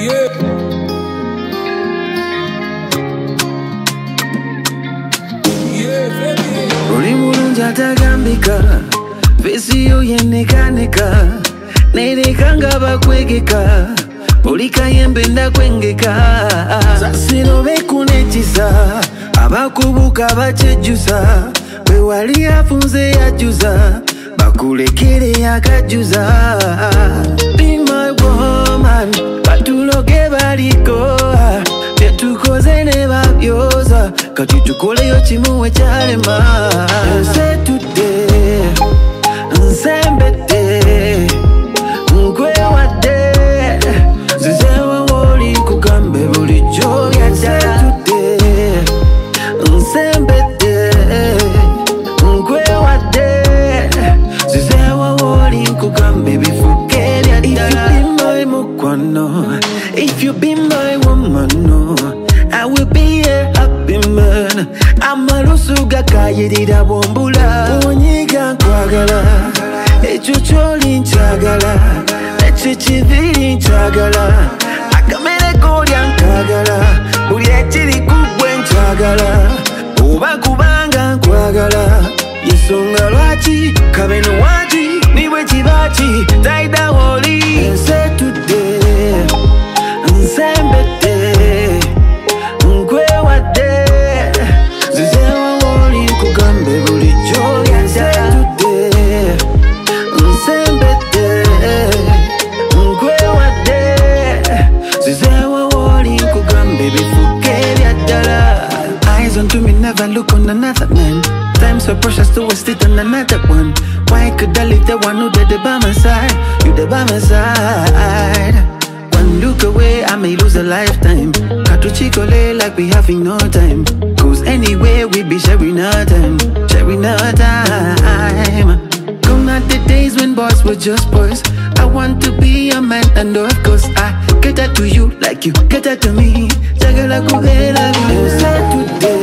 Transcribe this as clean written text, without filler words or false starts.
Oli mulungi atagambika, fesiyo yennekaneka, nerekanga bakwegeka, oli kayembe ndakwengeka. Sasiro bekunekisa, abakubuka bakyejjusa, bwe wali afunze yajjuza, bakulekere yakajuza. Be my woman, batuloge baliko, byetukoze ne babyoza, kati tukoleyo kimu ekyalema. Nze tudde, nsembedde, nkwewadde, nzizeewo w'oli nkugambe bulijjo byaddala. Tudde, nsembedde, nkwewadde, nzizeewo w'oli nkugambe bifuke byaddala. If you be my mukwano, if you be my woman, no, I will be a happy man. Amalusu gakayirira bwombula, onyiga nkwagala, ekyo ky'oli nkyagala, ekyo kiviri nkyagala, akamere k'olya nkagala, buli ekiri ku ggwe nkyagala, oba kubanga nkwagala, yensonga lwaki kabeno waki niwe kibaki taida woli. Nze tudde, nsembedde, nkwewadde, nzizeewo w'oli nkugambe bulijjo byaddala. Tudde, nsembedde, nkwewadde, nzizeewo w'oli nkugambe bifuke byaddala. Eyes on to me, never look on another man. Time so precious to waste it on another one. Why could I leave the one who did it by my side? You did by my side. One look away, I may lose a lifetime. Katu chikole like we having no time. Cause anyway, we be sharing our time. Sharing our time. Gone are the days when boys were just boys. I want to be a man, and of course I cater to you like you cater to me. Jagala kubela, you said today.